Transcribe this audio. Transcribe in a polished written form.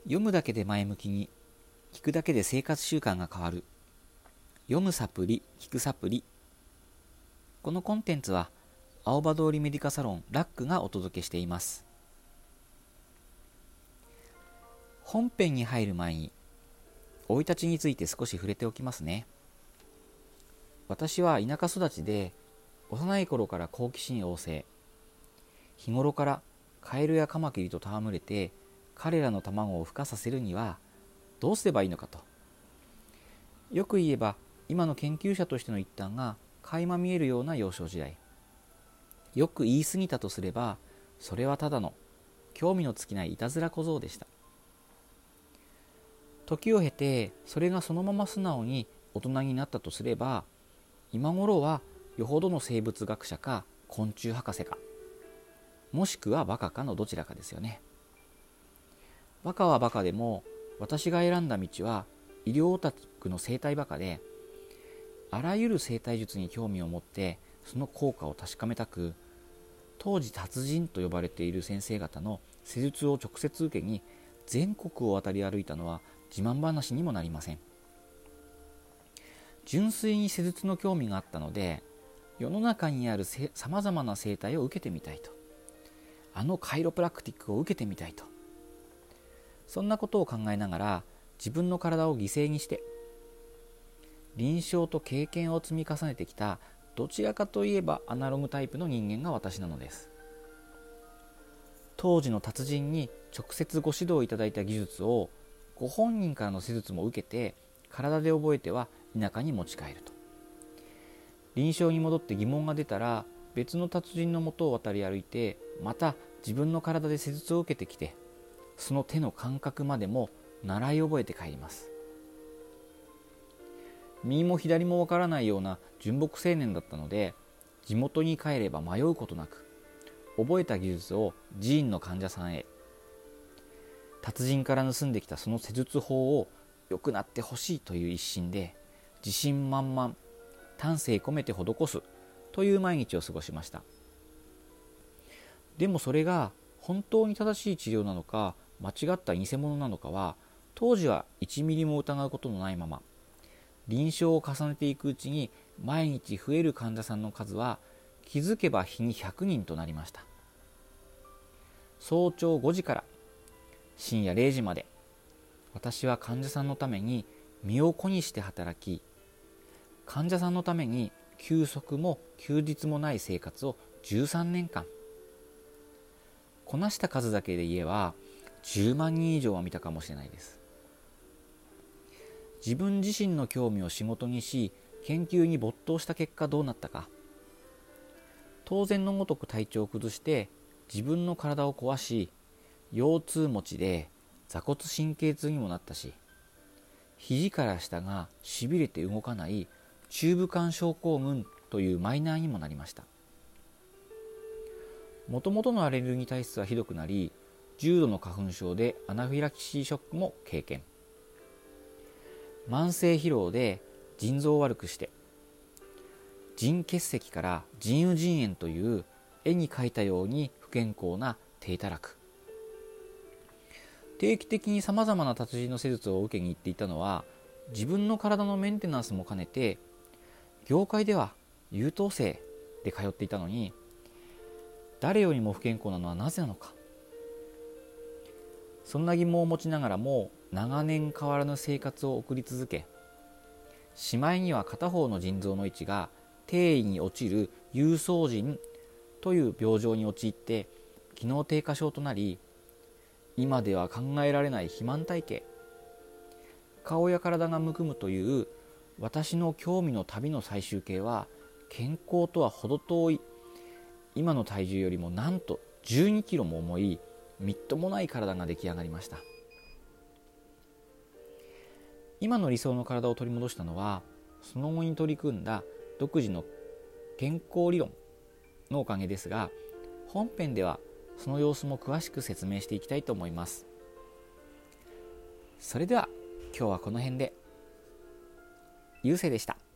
読むだけで前向きに、聞くだけで生活習慣が変わる。読むサプリ、聞くサプリ。このコンテンツは青葉通りメディカサロンラックがお届けしています。本編に入る前に生い立ちについて少し触れておきますね。私は田舎育ちで、幼い頃から好奇心旺盛。日頃からカエルやカマキリと戯れて、彼らの卵を孵化させるにはどうすればいいのかと。よく言えば今の研究者としての一端が垣間見えるような幼少時代。よく言い過ぎたとすれば、それはただの興味の尽きないいたずら小僧でした。時を経てそれがそのまま素直に大人になったとすれば、今頃はよほどの生物学者か昆虫博士か、もしくはバカかのどちらかですよね。バカはバカでも、私が選んだ道は医療オタクの生態バカで、あらゆる生態術に興味を持ってその効果を確かめたく、当時達人と呼ばれている先生方の施術を直接受けに全国を渡り歩いたのは自慢話にもなりません。純粋に施術の興味があったので、世の中にあるさまざまな生態を受けてみたいと、あのカイロプラクティックを受けてみたいと、そんなことを考えながら自分の体を犠牲にして臨床と経験を積み重ねてきた、どちらかといえばアナログタイプの人間が私なのです。当時の達人に直接ご指導いただいた技術をご本人からの施術も受けて、体で覚えては田舎に持ち帰ると。臨床に戻って疑問が出たら、別の達人のもとを渡り歩いて、また自分の体で施術を受けてきて、その手の感覚までも習い覚えて帰ります。右も左もわからないような純朴青年だったので、地元に帰れば迷うことなく覚えた技術を寺院の患者さんへ、達人から盗んできたその施術法を良くなってほしいという一心で、自信満々、丹精込めて施すという毎日を過ごしました。でもそれが本当に正しい治療なのか、間違った偽物なのかは、当時は1ミリも疑うことのないまま、臨床を重ねていくうちに毎日増える患者さんの数は、気づけば日に100人となりました。早朝5時から深夜0時まで、私は患者さんのために身を粉にして働き、患者さんのために休息も休日もない生活を13年間、こなした数だけで言えば10万人以上は見たかもしれないです。自分自身の興味を仕事にし、研究に没頭した結果どうなったか。当然のごとく体調を崩して自分の体を壊し、腰痛持ちで坐骨神経痛にもなったし、肘から下がしびれて動かない中部管症候群というマイナーにもなりました。もともとのアレルギー体質はひどくなり、重度の花粉症でアナフィラキシーショックも経験。慢性疲労で腎臓を悪くして、腎結石から腎盂腎炎という絵に描いたように不健康な低たらく。定期的にさまざまな達人の施術を受けに行っていたのは、自分の体のメンテナンスも兼ねて、業界では優等生で通っていたのに、誰よりも不健康なのはなぜなのか。そんな疑問を持ちながらも長年変わらぬ生活を送り続け、しまいには片方の腎臓の位置が低位に落ちる有双腎という病状に陥って機能低下症となり、今では考えられない肥満体型、顔や体がむくむという私の興味の旅の最終形は、健康とは程遠い今の体重よりもなんと12キロも重いみっともない体が出来上がりました。今の理想の体を取り戻したのは、その後に取り組んだ独自の健康理論のおかげですが、本編ではその様子も詳しく説明していきたいと思います。それでは今日はこの辺で。ゆうせいでした。